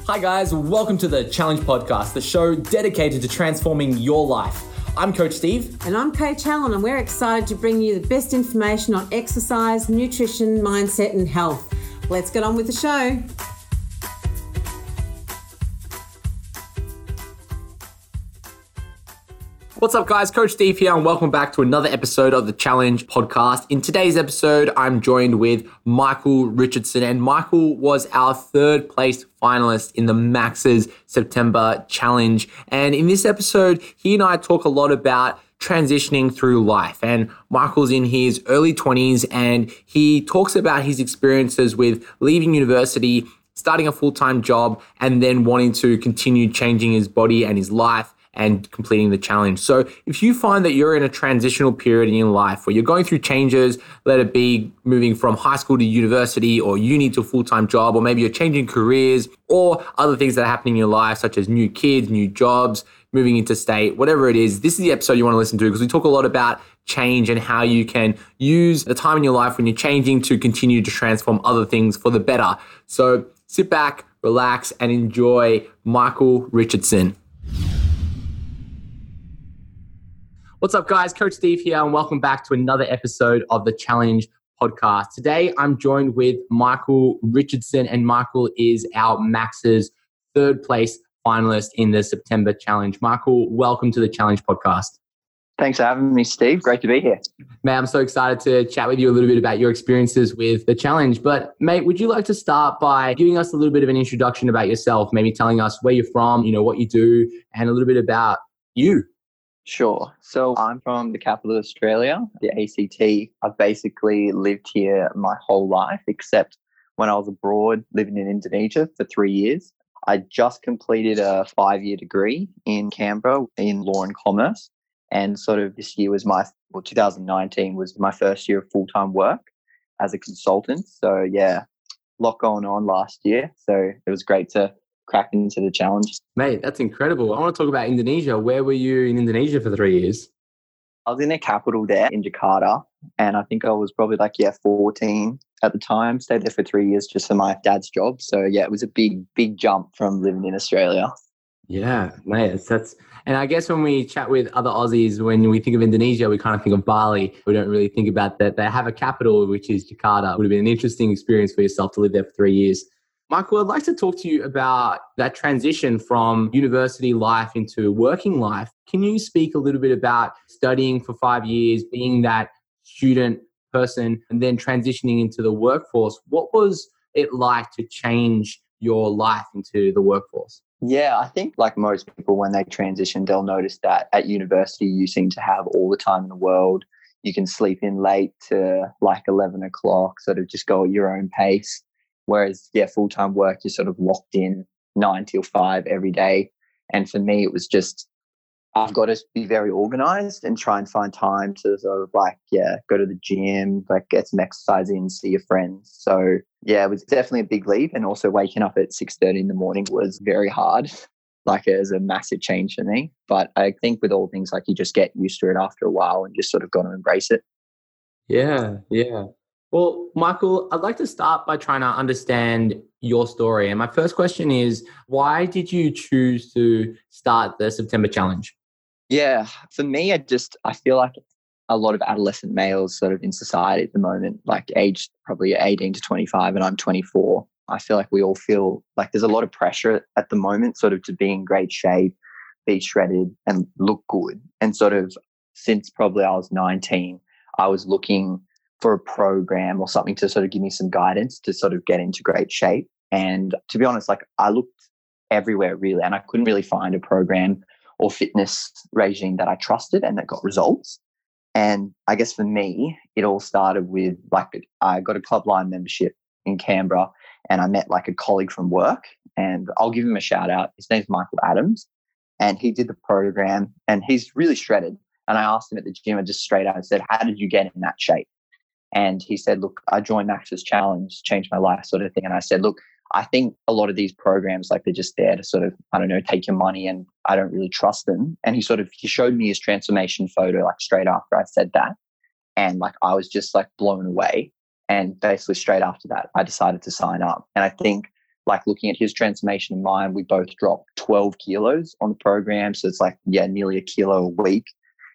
Hi guys, welcome to the Challenge Podcast, the show dedicated to transforming your life. I'm Coach Steve. And I'm Coach Helen, and we're excited to bring you the best information on exercise, nutrition, mindset and health. Let's get on with the show. What's up guys, Coach Steve here and welcome back to another episode of the Challenge Podcast. In today's episode, I'm joined with Michael Richardson, and Michael was our third place finalist in the Max's September Challenge. And in this episode, he and I talk a lot about transitioning through life. And Michael's in his early 20s and he talks about his experiences with leaving university, starting a full-time job, and then wanting to continue changing his body and his life and completing the challenge. So if you find that you're in a transitional period in your life where you're going through changes, let it be moving from high school to university or uni to a full-time job, or maybe you're changing careers or other things that are happening in your life, such as new kids, new jobs, moving interstate, whatever it is, this is the episode you want to listen to because we talk a lot about change and how you can use the time in your life when you're changing to continue to transform other things for the better. So sit back, relax, and enjoy Michael Richardson. What's up, guys? Coach Steve here, and welcome back to another episode of the Challenge Podcast. Today, I'm joined with Michael Richardson, and Michael is our Max's third place finalist in the September Challenge. Michael, welcome to the Challenge Podcast. Thanks for having me, Steve. Great to be here. Man, I'm so excited to chat with you a little bit about your experiences with the challenge. But mate, would you like to start by giving us a little bit of an introduction about yourself, maybe telling us where you're from, what you do, and a little bit about you? Sure. So I'm from the capital of Australia, the ACT. I've basically lived here my whole life, except when I was abroad living in Indonesia for 3 years. I just completed a 5-year degree in Canberra in law and commerce. And sort of this year was 2019 was my first year of full-time work as a consultant. So yeah, a lot going on last year. So it was great to crack into the challenge. Mate, that's incredible. I want to talk about Indonesia. Where were you in Indonesia for 3 years? I was in the capital there in Jakarta, and I think I was probably 14 at the time. Stayed there for 3 years just for my dad's job. So yeah, it was a big jump from living in Australia. Yeah, mate, and I guess when we chat with other Aussies, when we think of Indonesia, we kind of think of Bali. We don't really think about that. They have a capital, which is Jakarta. It would have been an interesting experience for yourself to live there for 3 years. Michael, I'd like to talk to you about that transition from university life into working life. Can you speak a little bit about studying for 5 years, being that student person, and then transitioning into the workforce? What was it like to change your life into the workforce? Yeah, I think like most people, when they transition, they'll notice that at university, you seem to have all the time in the world. You can sleep in late to 11 o'clock, sort of just go at your own pace. Whereas, full-time work, you're sort of locked in 9 till 5 every day. And for me, it was just, I've got to be very organized and try and find time to sort of go to the gym, get some exercise in, see your friends. So yeah, it was definitely a big leap. And also waking up at 6:30 in the morning was very hard. It was a massive change for me. But I think with all things, you just get used to it after a while and just sort of got to embrace it. Yeah. Well, Michael, I'd like to start by trying to understand your story. And my first question is, why did you choose to start the September Challenge? Yeah, for me, I feel like a lot of adolescent males sort of in society at the moment, aged probably 18 to 25, and I'm 24. I feel like we all feel like there's a lot of pressure at the moment sort of to be in great shape, be shredded and look good. And sort of since probably I was 19, I was looking for a program or something to sort of give me some guidance to sort of get into great shape. And to be honest, I looked everywhere really, and I couldn't really find a program or fitness regime that I trusted and that got results. And I guess for me, it all started with I got a Clubline membership in Canberra, and I met a colleague from work, and I'll give him a shout out. His name's Michael Adams, and he did the program, and he's really shredded. And I asked him at the gym, and just straight out, I said, "How did you get in that shape?" And he said, "Look, I joined Max's Challenge, changed my life," sort of thing. And I said, "Look, I think a lot of these programs, they're just there to sort of, take your money, and I don't really trust them." And he showed me his transformation photo, straight after I said that. And I was just blown away. And basically straight after that, I decided to sign up. And I think like looking at his transformation and mine, we both dropped 12 kilos on the program. So it's like, nearly a kilo a week.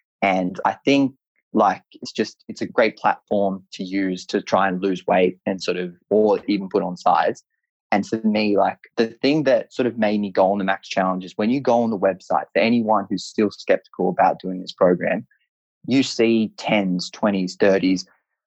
And I think like it's a great platform to use to try and lose weight and sort of, or even put on size. And for me, like the thing that sort of made me go on the Max Challenge is when you go on the website, for anyone who's still skeptical about doing this program, you see 10s, 20s, 30s,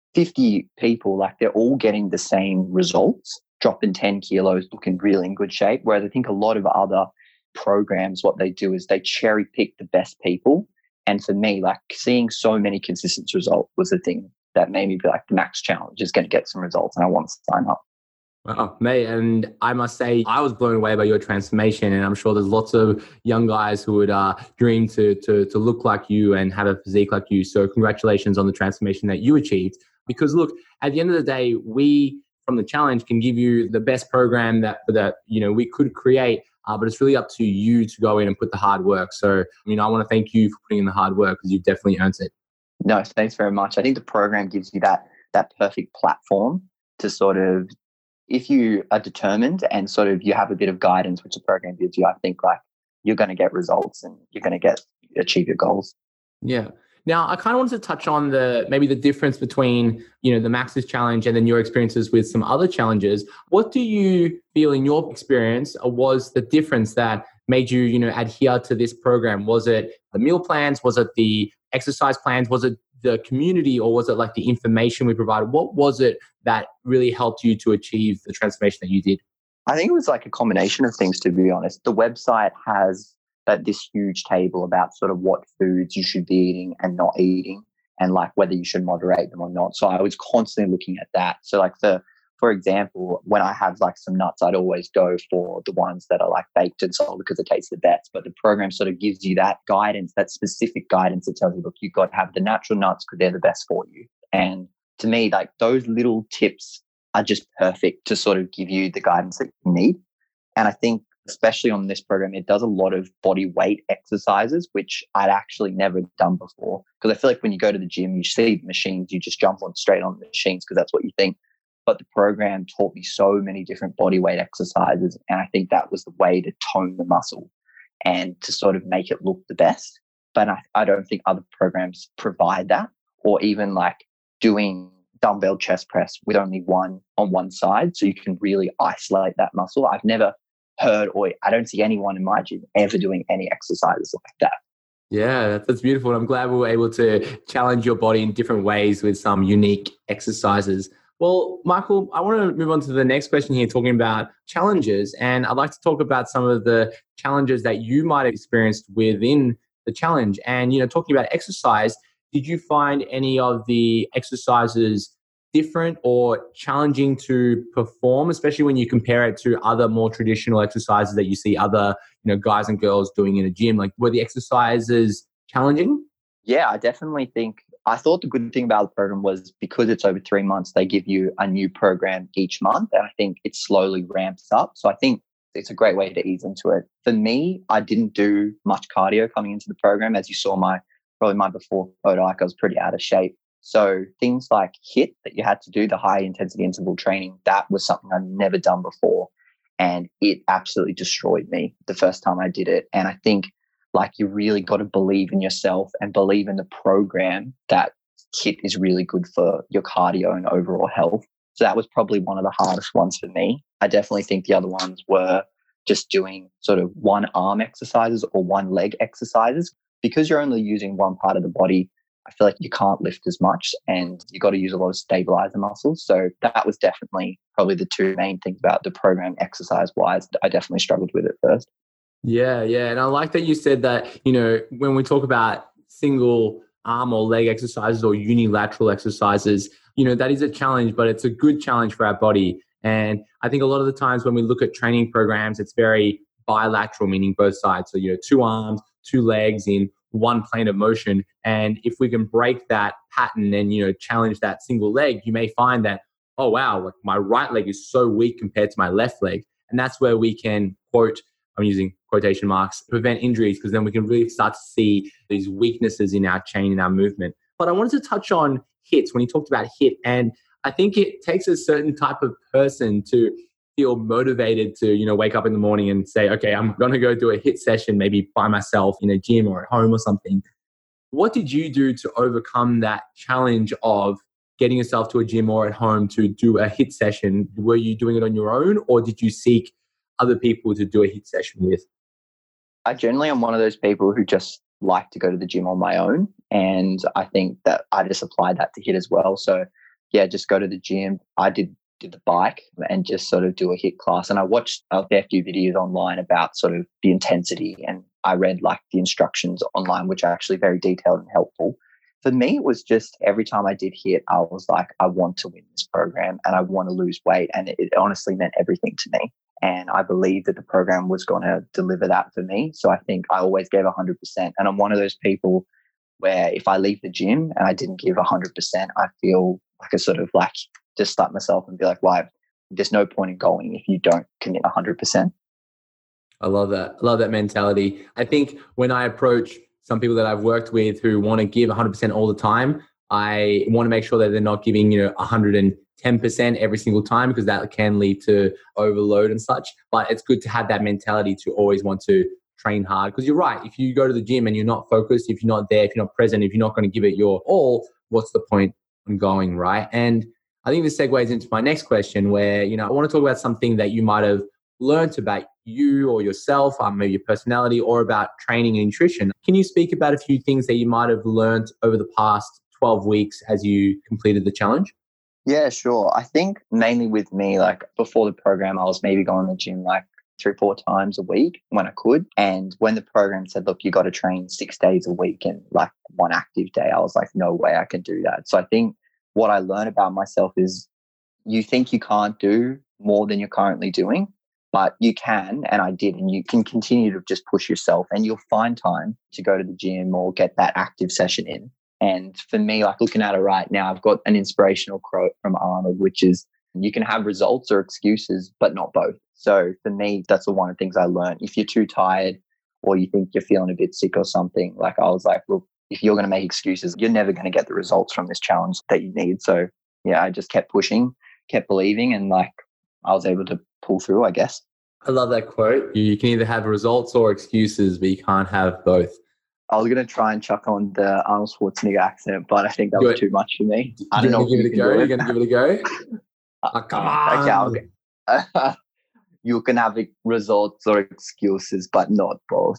50 people, like they're all getting the same results, dropping 10 kilos, looking really in good shape. Whereas I think a lot of other programs, what they do is they cherry pick the best people. And for me, like seeing so many consistent results was the thing that made me be like, the Max Challenge is going to get some results and I want to sign up. Wow, mate, and I must say, I was blown away by your transformation, and I'm sure there's lots of young guys who would dream to look like you and have a physique like you. So congratulations on the transformation that you achieved. Because look, at the end of the day, we from the challenge can give you the best program that we could create, but it's really up to you to go in and put the hard work. So, I want to thank you for putting in the hard work because you've definitely earned it. No, thanks very much. I think the program gives you that perfect platform to sort of, if you are determined and sort of you have a bit of guidance, which the program gives you, I think like you're going to get results and you're going to achieve your goals. Yeah. Now, I kind of wanted to touch on maybe the difference between, the Max's challenge and then your experiences with some other challenges. What do you feel in your experience was the difference that made you, adhere to this program? Was it the meal plans? Was it the exercise plans? Was it the community, or was it like the information we provided? What was it that really helped you to achieve the transformation that you did? I think it was like a combination of things, to be honest. The website has this huge table about sort of what foods you should be eating and not eating, and like whether you should moderate them or not. So I was constantly looking at that. So like for example, when I have like some nuts, I'd always go for the ones that are like baked and sold because it tastes the best. But the program sort of gives you that guidance, that specific guidance that tells you, look, you've got to have the natural nuts because they're the best for you. And to me, like those little tips are just perfect to sort of give you the guidance that you need. And I think especially on this program, it does a lot of body weight exercises, which I'd actually never done before. Because I feel like when you go to the gym, you see the machines, you just jump straight on the machines because that's what you think. But the program taught me so many different body weight exercises. And I think that was the way to tone the muscle and to sort of make it look the best. But I don't think other programs provide that, or even like doing dumbbell chest press with only one on one side. So you can really isolate that muscle. I've never heard, or I don't see anyone in my gym ever doing any exercises like that. Yeah, that's beautiful. And I'm glad we were able to challenge your body in different ways with some unique exercises. Well, Michael, I want to move on to the next question here, talking about challenges. And I'd like to talk about some of the challenges that you might have experienced within the challenge. And, talking about exercise, did you find any of the exercises different or challenging to perform, especially when you compare it to other more traditional exercises that you see other, guys and girls doing in a gym? Like, were the exercises challenging? Yeah, I definitely think, I thought the good thing about the program was because it's over 3 months, they give you a new program each month. And I think it slowly ramps up. So I think it's a great way to ease into it. For me, I didn't do much cardio coming into the program. As you saw probably my before photo, like I was pretty out of shape. So things like HIIT that you had to do, the high intensity interval training, that was something I'd never done before. And it absolutely destroyed me the first time I did it. And I think like you really got to believe in yourself and believe in the program that HIIT is really good for your cardio and overall health. So that was probably one of the hardest ones for me. I definitely think the other ones were just doing sort of one arm exercises or one leg exercises. Because you're only using one part of the body, I feel like you can't lift as much and you got to use a lot of stabilizer muscles. So that was definitely probably the two main things about the program exercise wise. I definitely struggled with it first. Yeah. And I like that you said that, when we talk about single arm or leg exercises or unilateral exercises, that is a challenge, but it's a good challenge for our body. And I think a lot of the times when we look at training programs, it's very bilateral, meaning both sides. So, 2 arms, 2 legs in one plane of motion. And if we can break that pattern and, challenge that single leg, you may find that, oh, wow, like my right leg is so weak compared to my left leg. And that's where we can I'm using quotation marks, prevent injuries, because then we can really start to see these weaknesses in our chain, in our movement. But I wanted to touch on HIIT when you talked about HIIT. And I think it takes a certain type of person to feel motivated to, wake up in the morning and say, okay, I'm going to go do a HIIT session, maybe by myself in a gym or at home or something. What did you do to overcome that challenge of getting yourself to a gym or at home to do a HIIT session? Were you doing it on your own, or did you seek other people to do a HIIT session with? I generally am one of those people who just like to go to the gym on my own. And I think that I just applied that to HIIT as well. So yeah, just go to the gym. I did the bike and just sort of do a HIIT class. And I watched a fair few videos online about sort of the intensity, and I read like the instructions online, which are actually very detailed and helpful. For me, it was just every time I did HIIT, I was like, I want to win this program and I want to lose weight. And it honestly meant everything to me. And I believed that the program was going to deliver that for me. So I think I always gave 100%. And I'm one of those people where if I leave the gym and I didn't give 100%, I feel like I sort of like just stop myself and be like, why? There's no point in going if you don't commit 100%. I love that. I love that mentality. I think when I approach some people that I've worked with who want to give 100% all the time, I want to make sure that they're not giving, 110% every single time, because that can lead to overload and such. But it's good to have that mentality to always want to train hard, because you're right. If you go to the gym and you're not focused, if you're not there, if you're not present, if you're not going to give it your all, what's the point in going, right? And I think this segues into my next question where, I want to talk about something that you might have learned about you or yourself, maybe your personality, or about training and nutrition. Can you speak about a few things that you might have learned over the past 12 weeks as you completed the challenge? Yeah, sure. I think mainly with me, like before the program, I was maybe going to the gym like 3-4 times a week when I could. And when the program said, look, you got to train 6 days a week and like one active day, I was like, no way I can do that. So I think what I learned about myself is you think you can't do more than you're currently doing, but you can, and I did, and you can continue to just push yourself and you'll find time to go to the gym or get that active session in. And for me, like looking at it right now, I've got an inspirational quote from Arnold, which is, you can have results or excuses, but not both. So for me, that's one of the things I learned. If you're too tired or you think you're feeling a bit sick or something, like I was like, look, if you're going to make excuses, you're never going to get the results from this challenge that you need. So yeah, I just kept pushing, kept believing, and like I was able to pull through, I guess. I love that quote. You can either have results or excuses, but you can't have both. I was going to try and chuck on the Arnold Schwarzenegger accent, but I think that was too much for me. I don't know. Give it a go. You're going to give it a go? Come on. Okay, you can have results or excuses, but not both.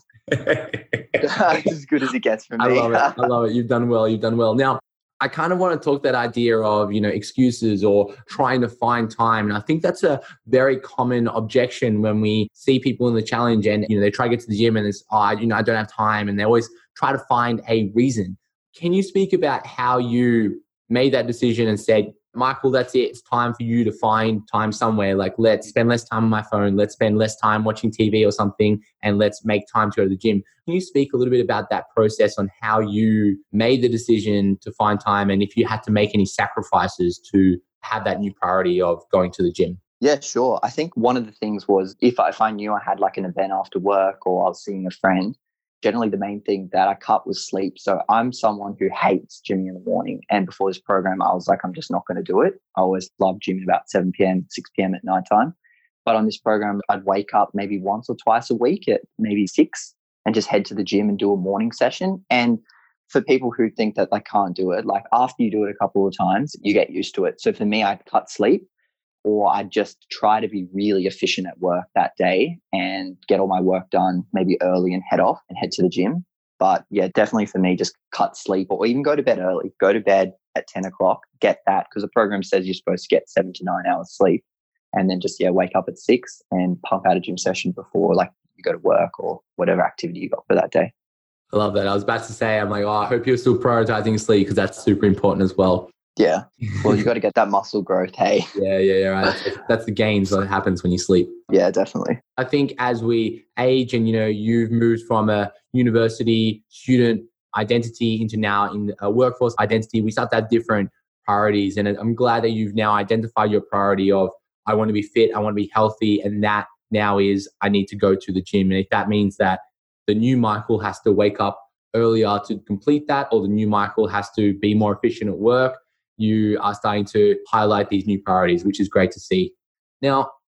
As good as it gets for me. I love it. You've done well. Now, I kind of want to talk that idea of, excuses or trying to find time. And I think that's a very common objection when we see people in the challenge and, they try to get to the gym and it's, I don't have time. And they always try to find a reason. Can you speak about how you made that decision and said, Michael, that's it. It's time for you to find time somewhere. Like, let's spend less time on my phone. Let's spend less time watching TV or something, and let's make time to go to the gym. Can you speak a little bit about that process on how you made the decision to find time, and if you had to make any sacrifices to have that new priority of going to the gym? Yeah, sure. I think one of the things was if I knew I had like an event after work or I was seeing a friend, generally the main thing that I cut was sleep. So I'm someone who hates gymming in the morning. And before this program, I was like, I'm just not going to do it. I always loved gymming about 7 p.m., 6 p.m. at nighttime. But on this program, I'd wake up maybe once or twice a week at maybe 6 and just head to the gym and do a morning session. And for people who think that they can't do it, like after you do it a couple of times, you get used to it. So for me, I'd cut sleep, or I'd just try to be really efficient at work that day and get all my work done maybe early and head off and head to the gym. But yeah, definitely for me, just cut sleep or even go to bed early. Go to bed at 10 o'clock, get that, because the program says you're supposed to get 7 to 9 hours sleep. And then just, wake up at 6 and pump out a gym session before like you go to work or whatever activity you got for that day. I love that. I was about to say, I'm like, I hope you're still prioritizing sleep because that's super important as well. Yeah. Well, you got to get that muscle growth. Hey. Yeah. Right. That's the gains that happens when you sleep. Yeah, definitely. I think as we age and, you've moved from a university student identity into now in a workforce identity, we start to have different priorities. And I'm glad that you've now identified your priority of, I want to be fit, I want to be healthy. And that now is, I need to go to the gym. And if that means that the new Michael has to wake up earlier to complete that, or the new Michael has to be more efficient at work, you are starting to highlight these new priorities, which is great to see. Now,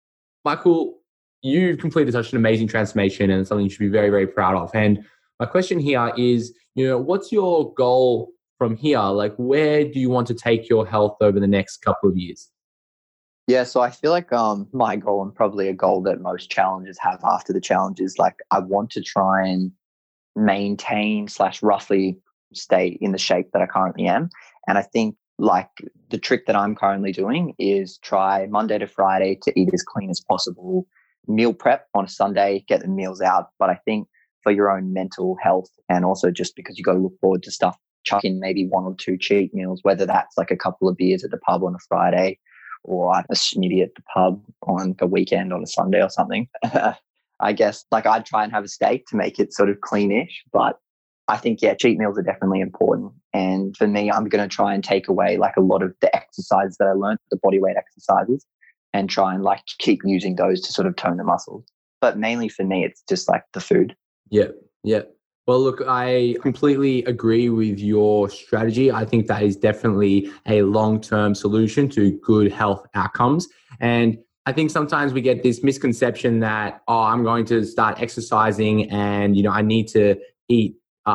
Michael, you've completed such an amazing transformation and it's something you should be very, very proud of. And my question here is, what's your goal from here? Like, where do you want to take your health over the next couple of years? Yeah, so I feel like my goal, and probably a goal that most challengers have after the challenge, is like I want to try and maintain / roughly stay in the shape that I currently am. And I think like the trick that I'm currently doing is try Monday to Friday to eat as clean as possible, meal prep on a Sunday, get the meals out. But I think for your own mental health, and also just because you got to look forward to stuff, chuck in maybe 1 or 2 cheat meals, whether that's like a couple of beers at the pub on a Friday or a snitty at the pub on the weekend on a Sunday or something. I guess like I'd try and have a steak to make it sort of cleanish, but I think, yeah, cheat meals are definitely important. And for me, I'm going to try and take away like a lot of the exercises that I learned, the body weight exercises, and try and like keep using those to sort of tone the muscles. But mainly for me, it's just like the food. Yeah. Yeah. Well, look, I completely agree with your strategy. I think that is definitely a long-term solution to good health outcomes. And I think sometimes we get this misconception that, I'm going to start exercising and, I need to eat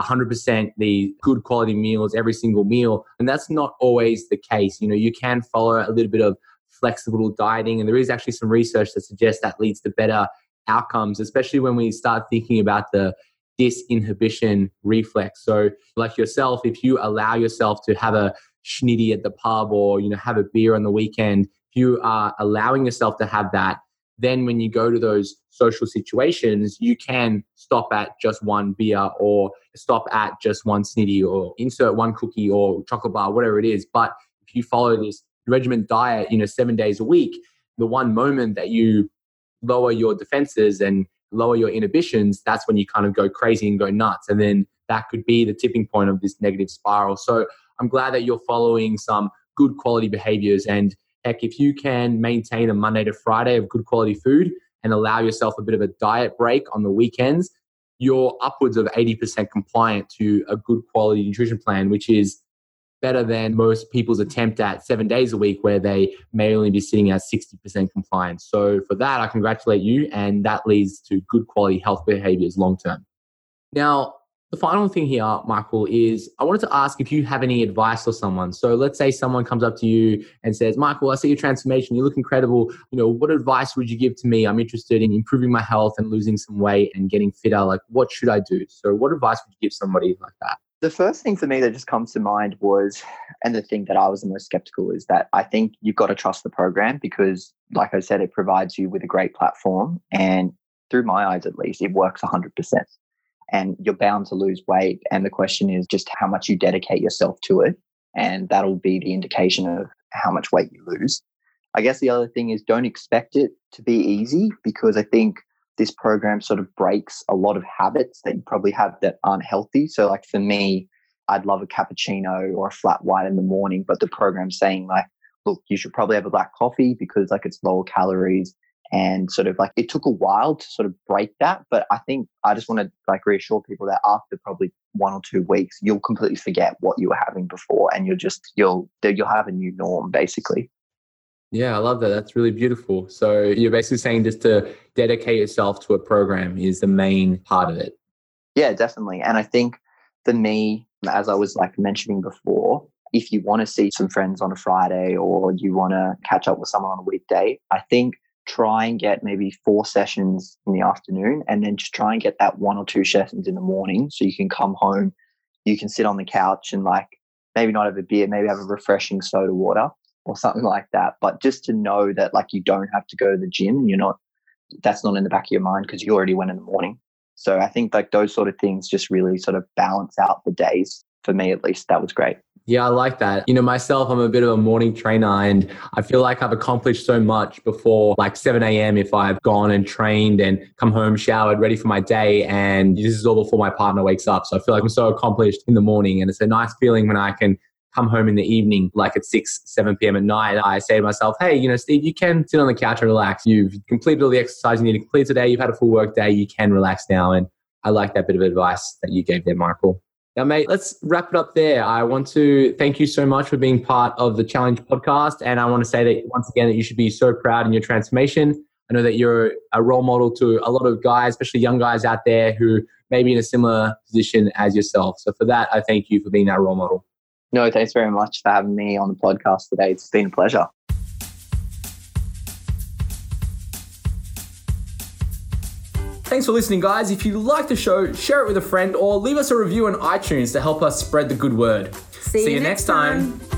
100% the good quality meals every single meal. And that's not always the case. You can follow a little bit of flexible dieting. And there is actually some research that suggests that leads to better outcomes, especially when we start thinking about the disinhibition reflex. So like yourself, if you allow yourself to have a schnitty at the pub or, have a beer on the weekend, if you are allowing yourself to have that, then when you go to those social situations, you can stop at just one beer or stop at just one snitty or insert one cookie or chocolate bar, whatever it is. But if you follow this regiment diet, 7 days a week, the one moment that you lower your defenses and lower your inhibitions, that's when you kind of go crazy and go nuts. And then that could be the tipping point of this negative spiral. So I'm glad that you're following some good quality behaviors. And heck, if you can maintain a Monday to Friday of good quality food and allow yourself a bit of a diet break on the weekends, you're upwards of 80% compliant to a good quality nutrition plan, which is better than most people's attempt at 7 days a week where they may only be sitting at 60% compliance. So for that, I congratulate you, and that leads to good quality health behaviors long term. Now, the final thing here, Michael, is I wanted to ask if you have any advice for someone. So let's say someone comes up to you and says, Michael, I see your transformation. You look incredible. What advice would you give to me? I'm interested in improving my health and losing some weight and getting fitter. Like, what should I do? So what advice would you give somebody like that? The first thing for me that just comes to mind was, and the thing that I was the most skeptical is that I think you've got to trust the program because, like I said, it provides you with a great platform. And through my eyes, at least, it works 100%. And you're bound to lose weight. And the question is just how much you dedicate yourself to it. And that'll be the indication of how much weight you lose. I guess the other thing is don't expect it to be easy because I think this program sort of breaks a lot of habits that you probably have that aren't healthy. So like for me, I'd love a cappuccino or a flat white in the morning, but the program's saying like, look, you should probably have a black coffee because like it's lower calories. And sort of like it took a while to sort of break that. But I think I just want to like reassure people that after probably 1 or 2 weeks, you'll completely forget what you were having before and you'll have a new norm basically. Yeah, I love that. That's really beautiful. So you're basically saying just to dedicate yourself to a program is the main part of it. Yeah, definitely. And I think for me, as I was like mentioning before, if you want to see some friends on a Friday or you want to catch up with someone on a weekday, I think try and get maybe 4 sessions in the afternoon and then just try and get that 1 or 2 sessions in the morning so you can come home, you can sit on the couch and like maybe not have a beer, maybe have a refreshing soda water or something like that. But just to know that like you don't have to go to the gym and that's not in the back of your mind because you already went in the morning. So I think like those sort of things just really sort of balance out the days. For me, at least, that was great. Yeah, I like that. Myself, I'm a bit of a morning trainer and I feel like I've accomplished so much before like 7 a.m. if I've gone and trained and come home, showered, ready for my day. And this is all before my partner wakes up. So I feel like I'm so accomplished in the morning. And it's a nice feeling when I can come home in the evening, like at 6, 7 p.m. at night. I say to myself, hey, Steve, you can sit on the couch and relax. You've completed all the exercise you need to complete today. You've had a full work day. You can relax now. And I like that bit of advice that you gave there, Michael. Now, mate, let's wrap it up there. I want to thank you so much for being part of the Challenge podcast. And I want to say that once again, that you should be so proud in your transformation. I know that you're a role model to a lot of guys, especially young guys out there who may be in a similar position as yourself. So for that, I thank you for being that role model. No, thanks very much for having me on the podcast today. It's been a pleasure. Thanks for listening, guys. If you like the show, share it with a friend or leave us a review on iTunes to help us spread the good word. See you next time.